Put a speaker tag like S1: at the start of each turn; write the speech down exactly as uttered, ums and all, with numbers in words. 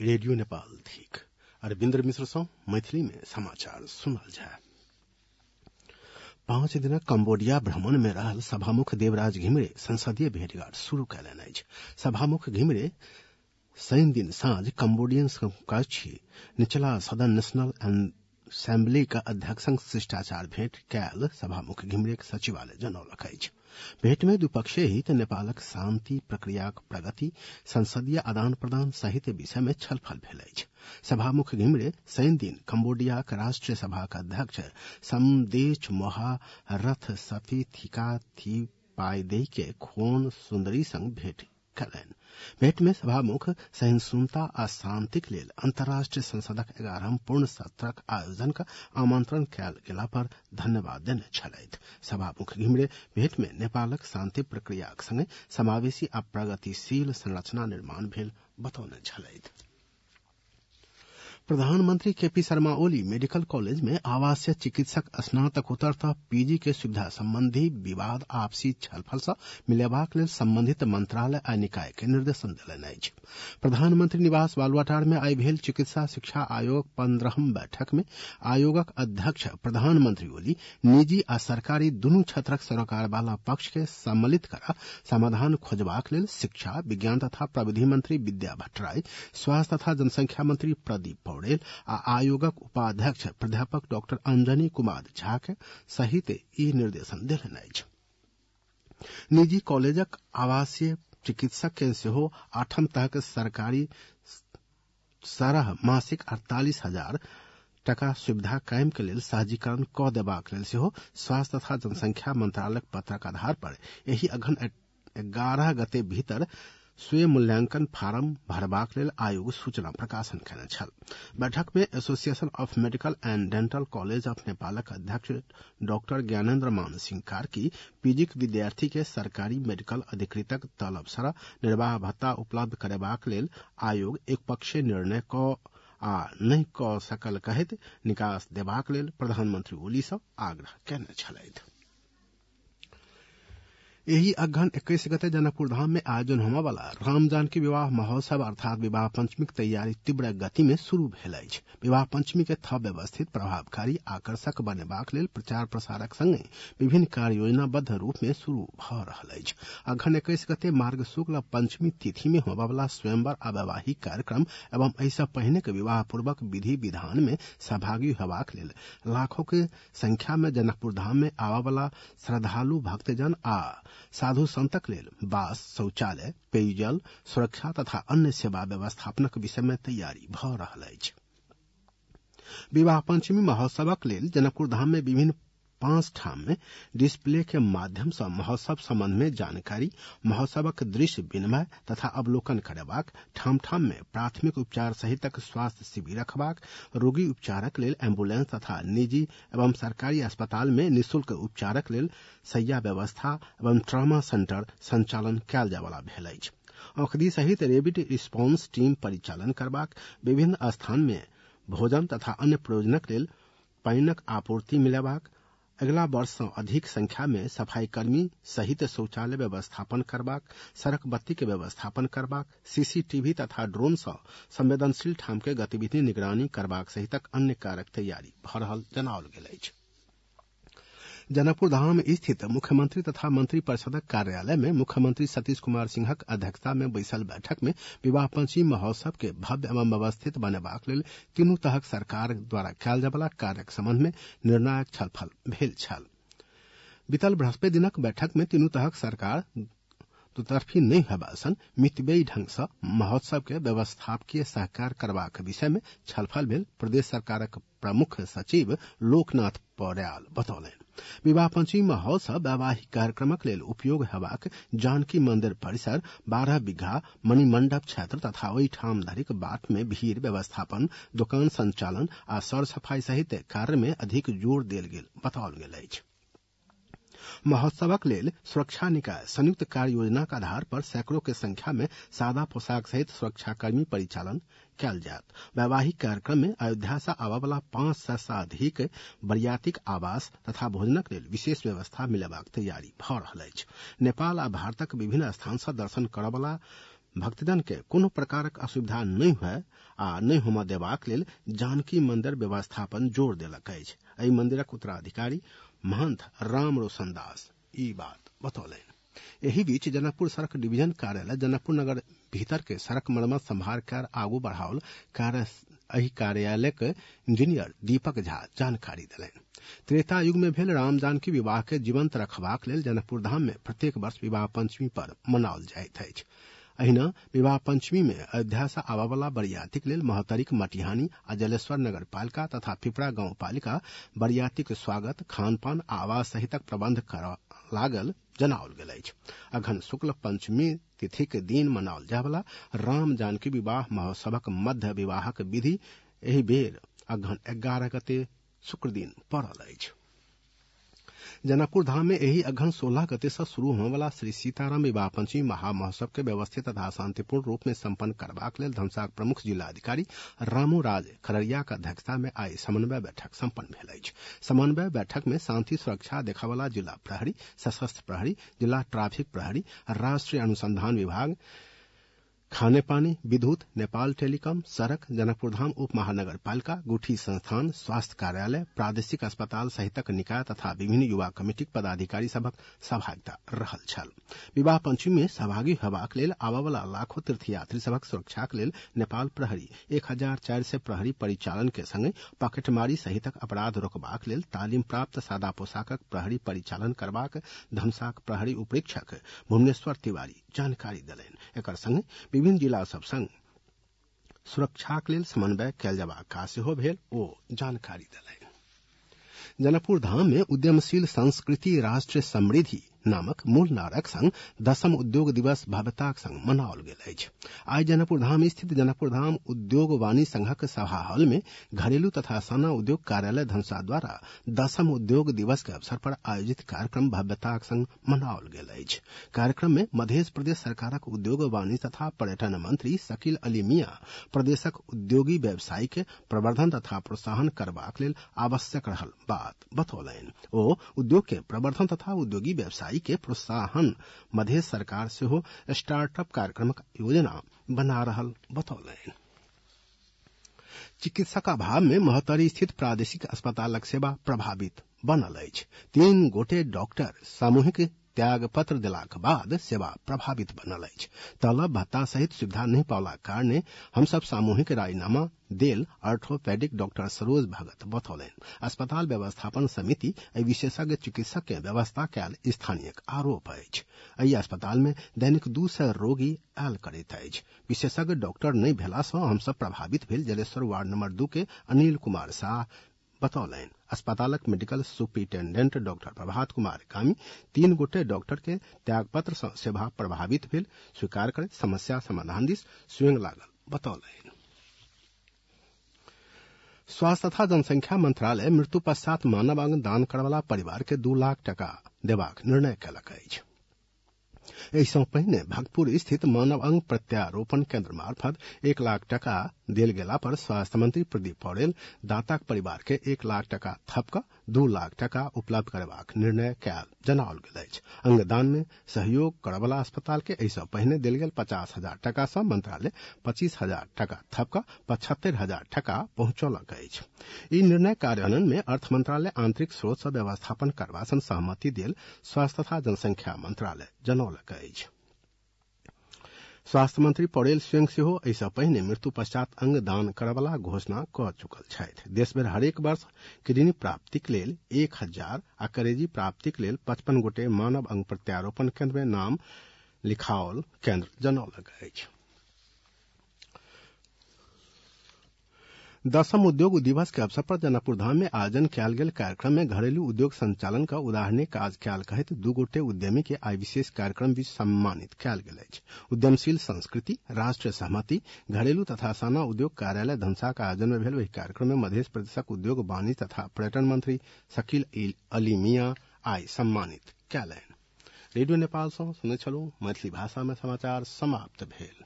S1: Radio Nepal थिक अरविंदर मिश्र सँ मैथिली में समाचार सुनल जाय। पांच दिनक कम्बोडिया भ्रमण में रहल सभामुख देवराज घिमिरे संसदीय भेंटघाट शुरू कयलनि अछि। सभामुख घिमिरे शनि दिन साँझ कम्बोडियन समकक्षी निचला सदन नेशनल असेंबली का अध्यक्ष संग शिष्टाचार भेंट कयल सभामुख घिमिरेक सचिवालय जनौलक अछि। भेंट में द्विपक्षीय हित, नेपालक शांति प्रक्रियाक प्रगति, संसदीय आदान प्रदान सहित विषय में छलफल भेल अछि। सभामुख घिमिरे शनि दिन कम्बोडियाक राष्ट्रीय सभाक अध्यक्ष समदेच मोहारथ सफिथिकाथिपाइदै के खोन सुंदरी संग भेंट कयलनि। भेंट में सभामुख सहिष्णुता आ शांतिक लेल अंतर्राष्ट्रीय संसदक एगारहम पूर्ण सत्रक आयोजनक आमंत्रण कयल गेला पर धन्यवाद देने छलथि। सभामुख घिमिरे भेंट में नेपालक शांति प्रक्रियाक संगे समावेशी आ प्रगतिशील संरचना निर्माण भेल बतौने छलथि। प्रधानमंत्री केपी शर्मा ओली मेडिकल कॉलेज में आवासीय चिकित्सक स्नातकोत्तर तथा पीजी के सुविधा संबंधी विवाद आपसी छलफल सँ मिलेबाक लेल संबंधित मंत्रालय आ निकाय के निर्देशन देलनि अछि। प्रधानमंत्री निवास बालुआटार में आइ भेल चिकित्सा शिक्षा आयोग पंद्रहम बैठक में आयोगक अध्यक्ष प्रधानमंत्री ओली निजी आ सरकारी दुनू क्षेत्रक सरोकार वाला पक्ष के सम्मिलित करा समाधान खोजबाक लेल शिक्षा, विज्ञान तथा प्रविधि मंत्री विद्या भट्टराई, स्वास्थ्य तथा जनसंख्या मंत्री प्रदीप पौडेल आ आयोगक उपाध्यक्ष प्राध्यापक डॉक्टर अंजनी कुमार झा के सहित ई निर्देशन देलनि अछि। निजी कॉलेजक आवासीय चिकित्सक के सेहो आठम तहक सरकारी सरह मासिक अड़तालीस हजार टका सुविधा कायम के लेल सहजीकरण क देबाक लेल सेहो स्वास्थ्य तथा जनसंख्या मंत्रालयक पत्रक आधार पर एही अघन एगारह गते भीतर स्वयं मूल्यांकन फार्म भरबाक लेल आयोग सूचना प्रकाशन कयने छल। बैठक में association of medical and dental college of नेपालक अध्यक्ष डॉक्टर ज्ञानेन्द्र मान सिंह कार्की पीजीक विद्यार्थी के सरकारी मेडिकल अधिकृतक तलब सरह निर्वाह भत्ता उपलब्ध करेबाक लेल आयोग एक पक्षीय निर्णय क आ नहि क सकल कहैत निकास देबाक लेल प्रधानमंत्री ओली सँ आग्रह कयने छलथि। एही अघन इक्कीस गते जनकपुर धाम में आयोजन होने वाला राम जानकी विवाह महोत्सव अर्थात विवाह पंचमी तैयारी तीव्र गति में शुरू भेल अछि। विवाह पंचमी के थप व्यवस्थित, प्रभावकारी, आकर्षक बनेबाक लेल प्रचार प्रसारक संगे विभिन्न कार्य योजनाबद्ध रूप में शुरू भ रहल अछि। अघन इक्कीस गते मार्ग शुक्ल पंचमी तिथि में होबय वाला स्वयंवर आ वैवाहिक कार्यक्रम एवं एहिसँ पहिने के विवाह पूर्वक विधि विधान में सहभागी हेबाक लेल लाखों के संख्या में जनकपुर धाम में आबय वाला श्रद्धालु भक्तजन आ साधु संतक लेल बास, शौचालय, पेयजल, सुरक्षा तथा अन्य सेवा व्यवस्थापनक विषय में तैयारी भ रहल अछि। विवाह पंचमी महोत्सवक लेल जनकपुर धाम में विभिन्न पांच ठाम में डिस्प्ले के माध्यम सँ महोत्सव संबंध में जानकारी, महोत्सवक दृश्य विनिमय तथा अवलोकन करेबाक, ठाम ठाम में प्राथमिक उपचार सहितक स्वास्थ्य शिविर रखबाक, रोगी उपचारक लेल एम्बुलेंस तथा निजी एवं सरकारी अस्पताल में निःशुल्क उपचारक लेल शैय्या व्यवस्था एवं ट्रॉमा सेंटर संचालन कयल जायवाला भेल अछि। औषधि सहित रैपिड रिस्पांस टीम परिचालन करबाक, विभिन्न स्थान में भोजन तथा अन्य प्रयोजनक लेल पानिक आपूर्ति मिलेबाक, अगला वर्ष सँ अधिक संख्या में सफाई कर्मी सहित शौचालय व्यवस्थापन करबाक, सड़क बत्ती के व्यवस्थापन करबाक, सीसीटीवी तथा ड्रोन सँ संवेदनशील ठाम के गतिविधि निगरानी करबाक सहितक अन्य कार्यक तैयारी भ रहल जनाओल गेल अछि। जनकपुर धाम स्थित मुख्यमंत्री तथा मंत्री परिषदक कार्यालय में मुख्यमंत्री सतीश कुमार सिंहक अध्यक्षता में बैसल बैठक में विवाह पंचमी महोत्सव के भव्य एवं व्यवस्थित बनेबाक लेल तीनू तहक सरकार द्वारा कयल जायवला कार्यक संबंध में निर्णायक छलफल भेल छल। बीतल बृहस्पति दिनक बैठक में तीनू तहक सरकार दुतरफी नहीं हेबा सन मितव्ययी ढंग सँ महोत्सव के व्यवस्थापकीय सहकार करबाक विषय में छलफल भेल। प्रदेश सरकारक प्रमुख सचिव लोकनाथ पौड्याल बतौलनि। विवाह पंचमी महोत्सव वैवाहिक कार्यक्रमक लेल उपयोग हेबाक जानकी मंदिर परिसर, बारह बीघा मणिमंडप क्षेत्र तथा ओहि ठाम धरिक बाट में भीड़ व्यवस्थापन, दुकान संचालन आ सर सफाई सहित कार्य में अधिक जोर देल गेल बताओल गेल अछि। महोत्सवक लेल सुरक्षा निकाय संयुक्त कार्य योजना के आधार पर सैकड़ों के संख्या में सादा पोशाक सहित सुरक्षाकर्मी परिचालन कयल जायत। वैवाहिक कार्यक्रम में अयोध्या से आबय वाला पांच सय से अधिक बरियातीक आवास तथा भोजनक लेल विशेष व्यवस्था मिलेबाक तैयारी भ रहल अछि। नेपाल आ भारतक विभिन्न स्थान से दर्शन करय वाला भक्तजन के कोनो प्रकारक असुविधा नहीं हुए आ नहीं होमय देबाक लेल जानकी मंदिर व्यवस्थापन जोर देलक अछि। एहि मंदिरक उत्तराधिकारी महंत राम रोशन दास ई बात बतौलनि। एही बीच जनकपुर सड़क डिवीजन कार्यालय जनकपुर नगर भीतर के सड़क मरम्मत संभार कर आगू बढ़ाओल कार्य एही कार्यालय के इंजीनियर दीपक झा जानकारी देलनि। त्रेता युग में भेल राम जानकी विवाह के जीवंत रखबाक लेल जनकपुर धाम में प्रत्येक वर्ष विवाह पंचमी पर्व मनाओल जाइत अछि। अहिना विवाह पंचमी में अयोध्या से आबय वाला बरियातीक लेल महतरीक मटिहानी आ जलेश्वर नगर पालिका तथा पिपरा गांव पालिका बरियातीक स्वागत खानपान आ आवास सहितक प्रबंध कर लागल जनाओल गेल अछि। अघन शुक्ल पंचमी तिथि के दिन मनाओल जाय वाला राम जानकी विवाह महोत्सवक मध्य विवाहक विधि एहि बेर अघन ग्यारह गते शुक्र दिन पड़ल अछि। जनकपुर धाम में यही अघन सोलह गते से शुरू होने वाला श्री सीताराम विवाह पंचमी महामहोत्सव के व्यवस्थित तथा शांतिपूर्ण रूप में संपन्न करबाक लेल धमसाक प्रमुख जिलाधिकारी रामू राज खरड़िया के अध्यक्षता में आई समन्वय बैठक संपन्न भेल अछि। समन्वय बैठक में शांति सुरक्षा देखा वाला जिला प्रहरी, सशस्त्र प्रहरी, जिला ट्रैफिक प्रहरी, राष्ट्रीय अनुसंधान विभाग, खाने पानी, विद्युत, नेपाल टेलीकॉम, सड़क, जनकपुर धाम उप महानगर पालिका, गुठी संस्थान, स्वास्थ्य कार्यालय, प्रादेशिक अस्पताल सहितक निकाय तथा विभिन्न युवा कमिटीक पदाधिकारी सभक सहभागिता रहल छल। विवाह पंचमी में सहभागी हेबाक लेल आबय वाला लाखों तीर्थयात्री सभक सुरक्षाक लेल नेपाल प्रहरी एक हजार चारि सय प्रहरी परिचालन के संगे पॉकेटमारी सहितक अपराध रोकबाक लेल तालीम प्राप्त सादा पोशाकक प्रहरी परिचालन करबाक धमसाक प्रहरी उपरीक्षक भुवनेश्वर तिवारी जानकारी देलनि। एकर संगे विभिन्न जिला सब संग सुरक्षाक लेल समन्वय कयल जयबाक काज सेहो भेल ओ जानकारी देलनि। जनकपुर धाम में उद्यमशील संस्कृति राष्ट्र समृद्धि नामक मूल नारक संग दसम उद्योग दिवस भव्यताक संग मनाओल गेल अछि। आई जनकपुर धाम स्थित जनकपुर धाम उद्योग वाणी संघक सभा हॉल में घरेलू तथा सना उद्योग कार्यालय धनसा द्वारा दसम उद्योग दिवस के अवसर पर आयोजित कार्यक्रम भव्यताक संग मनाओल गेल अछि। कार्यक्रम में मध्य प्रदेश सरकारक उद्योग वाणी तथा पर्यटन मंत्री शकील अली मिया प्रदेशक उद्योगी व्यवसायी के प्रवर्धन तथा प्रोत्साहन करबाक लेल आवश्यक रहल बात बतौलनि। ओ उद्योग के प्रवर्धन तथा उद्योगी व्यवसायी के प्रोत्साहन मध्य सरकार से हो स्टार्टअप कार्यक्रम योजना बना रहल बतौलनि। चिकित्सक अभाव में महतरी स्थित प्रादेशिक अस्पतालक सेवा प्रभावित बनल अछि। तीन गोटे डॉक्टर सामूहिक त्याग पत्र देलाक बाद सेवा प्रभावित बनल अछि। तलब भत्ता सहित सुविधा नहीं पावला कारणे हम सब सामूहिक राजीनामा देल ऑर्थोपेडिक डॉक्टर सरोज भगत बतौलनि। अस्पताल व्यवस्थापन समिति एहि विशेषज्ञ चिकित्सक के व्यवस्था कयल स्थानीय आरोप अछि। एहि अस्पताल में दैनिक दू सय रोगी आयल करैत अछि। विशेषज्ञ डॉक्टर नहीं भेला सँ हम सब प्रभावित भेल जलेश्वर वार्ड नंबर दू के अनिल कुमार शाह बतौलनि। अस्पतालक medical superintendent doctor Prabhat Kumar Kami तीन गोटे डॉक्टर के त्यागपत्र सँ सेवा प्रभावित भेल स्वीकार करैत समस्या समाधान दिस स्वयं लागल बतौलनि। स्वास्थ्य तथा जनसंख्या मंत्रालय मृत्यु पश्चात मानव अंग दान करवला परिवार के दू लाख टका देबाक निर्णय कयलक अछि। एहि सँ पहिने भक्तपुर स्थित मानव अंग प्रत्यारोपण केंद्र मार्फत एक लाख टका देल गेला पर स्वास्थ्य मंत्री प्रदीप पौडेल दाताक परिवार के एक लाख टका थप कऽ दू लाख टका उपलब्ध करबाक निर्णय कयल जनाओल गेल अछि। अंगदान में सहयोग करवला अस्पताल के एहि सँ पहिने देल गेल पचास हजार टका सँ मंत्रालय पच्चीस हजार टका थप कऽ पचहत्तर हजार टका पहुंचौलक अछि। ई निर्णय कार्यान्वयन में अर्थ मंत्रालय आंतरिक स्रोत सँ व्यवस्थापन करबा सँ सहमति देल स्वास्थ्य तथा जनसंख्या मंत्रालय जनौलक अछि। स्वास्थ्य मंत्री पौडेल स्वयं सेहो एहि सँ पहिने मृत्यु पश्चात अंग दान करवला घोषणा कऽ चुकल छथि। देश भर हरेक वर्ष किडनी प्राप्तिक लेल एक हजार आ करेजी प्राप्तिक लेल पचपन गोटे मानव अंग प्रत्यारोपण केंद्र में नाम लिखाओल केंद्र जनौलक अछि। दसम उद्योग दिवस के अवसर पर जनकपुर धाम में आयोजन कयल गेल कार्यक्रम में घरेलू उद्योग संचालन का उदाहरणीय काज कयल कहैत दू गोटे उद्यमी के आई विशेष कार्यक्रम भी सम्मानित कयल गेल अछि। उद्यमशील संस्कृति राष्ट्रीय सहमति घरेलू तथा सना उद्योग कार्यालय धनसा का आयोजन में भेल वही कार्यक्रम में मध्य प्रदेशक उद्योग वाणिज्य तथा पर्यटन मंत्री शकील अली मिया आई सम्मानित कयलनि। रेडियो नेपाल सँ सुनैत छलहुँ मैथिली भाषा में समाचार समाप्त भेल।